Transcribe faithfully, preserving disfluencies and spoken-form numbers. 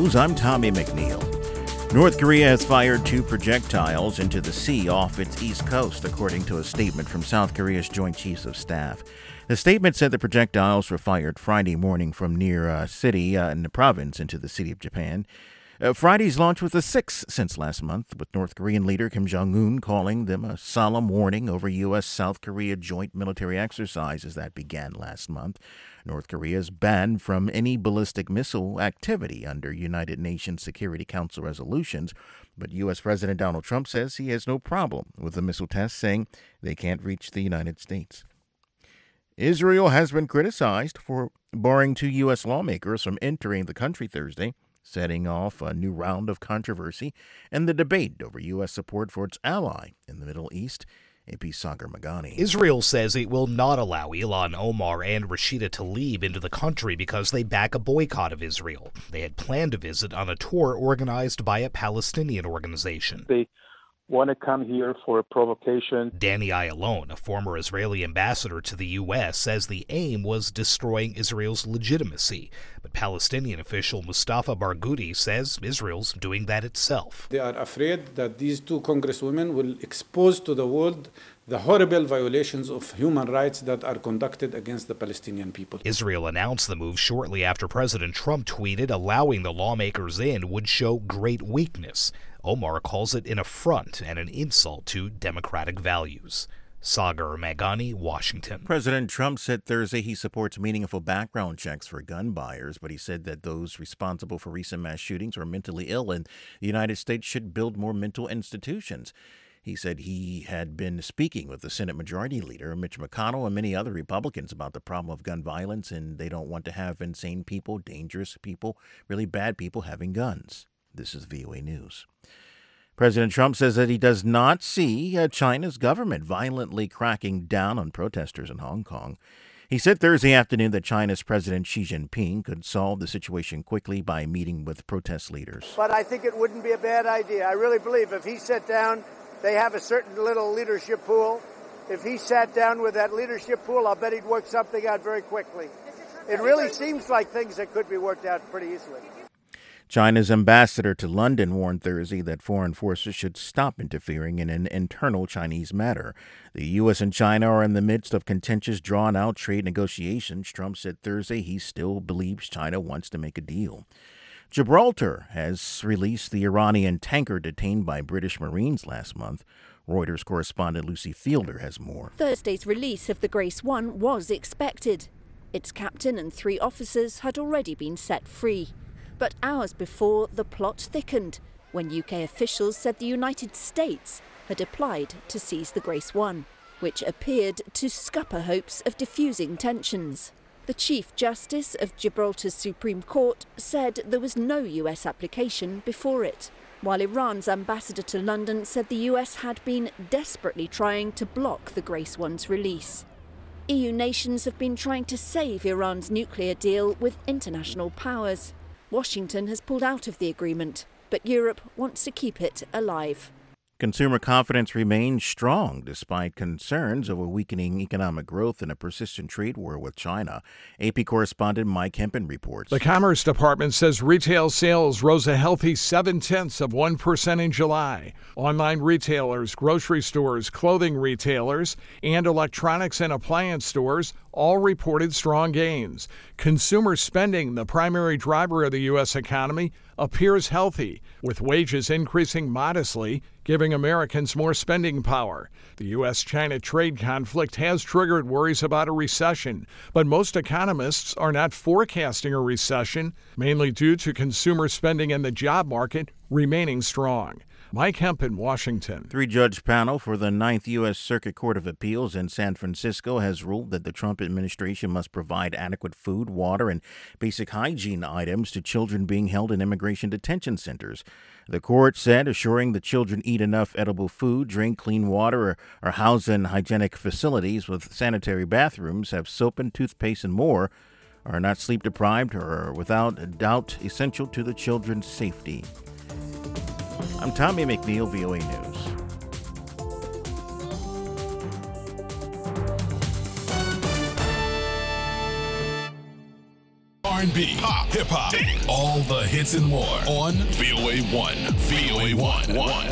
News, I'm Tommy McNeil. North Korea has fired two projectiles into the sea off its east coast, according to a statement from South Korea's Joint Chiefs of Staff. The statement said the projectiles were fired Friday morning from near a city uh, in the province into the city of Japan. Uh, Friday's launch was the sixth since last month, with North Korean leader Kim Jong-un calling them a solemn warning over U S South Korea joint military exercises that began last month. North Korea is banned from any ballistic missile activity under United Nations Security Council resolutions, but U S President Donald Trump says he has no problem with the missile tests, saying they can't reach the United States. Israel has been criticized for barring two U S lawmakers from entering the country Thursday, setting off a new round of controversy and the debate over U S support for its ally in the Middle East. A P Sagar Magani. Israel says it will not allow Ilhan Omar and Rashida Tlaib into the country because they back a boycott of Israel. They had planned to visit on a tour organized by a Palestinian organization. They want to come here for a provocation. Danny Ayalon, a former Israeli ambassador to the U S, says the aim was destroying Israel's legitimacy. But Palestinian official Mustafa Barghouti says Israel's doing that itself. They are afraid that these two congresswomen will expose to the world the horrible violations of human rights that are conducted against the Palestinian people. Israel announced the move shortly after President Trump tweeted allowing the lawmakers in would show great weakness. Omar calls it an affront and an insult to democratic values. Sagar Magani, Washington. President Trump said Thursday he supports meaningful background checks for gun buyers, but he said that those responsible for recent mass shootings are mentally ill and the United States should build more mental institutions. He said he had been speaking with the Senate Majority Leader, Mitch McConnell, and many other Republicans about the problem of gun violence, and they don't want to have insane people, dangerous people, really bad people having guns. This is V O A News. President Trump says that he does not see uh, China's government violently cracking down on protesters in Hong Kong. He said Thursday afternoon that China's President Xi Jinping could solve the situation quickly by meeting with protest leaders. But I think it wouldn't be a bad idea. I really believe if he sat down, they have a certain little leadership pool. If he sat down with that leadership pool, I'll bet he'd work something out very quickly. It really seems like things that could be worked out pretty easily. China's ambassador to London warned Thursday that foreign forces should stop interfering in an internal Chinese matter. The U S and China are in the midst of contentious, drawn-out trade negotiations. Trump said Thursday he still believes China wants to make a deal. Gibraltar has released the Iranian tanker detained by British Marines last month. Reuters correspondent Lucy Fielder has more. Thursday's release of the Grace One was expected. Its captain and three officers had already been set free. But hours before, the plot thickened when U K officials said the United States had applied to seize the Grace One, which appeared to scupper hopes of diffusing tensions. The Chief Justice of Gibraltar's Supreme Court said there was no U S application before it, while Iran's ambassador to London said the U S had been desperately trying to block the Grace One's release. E U nations have been trying to save Iran's nuclear deal with international powers. Washington has pulled out of the agreement, but Europe wants to keep it alive. Consumer confidence remains strong despite concerns over weakening economic growth and a persistent trade war with China. A P correspondent Mike Hempen reports. The Commerce Department says retail sales rose a healthy seven-tenths of one percent in July. Online retailers, grocery stores, clothing retailers, and electronics and appliance stores all reported strong gains. Consumer spending, the primary driver of the U S economy, appears healthy, with wages increasing modestly, giving Americans more spending power. The U S China trade conflict has triggered worries about a recession, but most economists are not forecasting a recession, mainly due to consumer spending and the job market remaining strong. Mike Hempen, Washington. Three-judge panel for the Ninth U S Circuit Court of Appeals in San Francisco has ruled that the Trump administration must provide adequate food, water, and basic hygiene items to children being held in immigration detention centers. The court said assuring the children eat enough edible food, drink clean water, or are housed in hygienic facilities with sanitary bathrooms, have soap and toothpaste and more, are not sleep deprived, or are without doubt essential to the children's safety. I'm Tommy McNeil, V O A News. R and B, pop, hip hop, all the hits and more on V O A one. V O A one.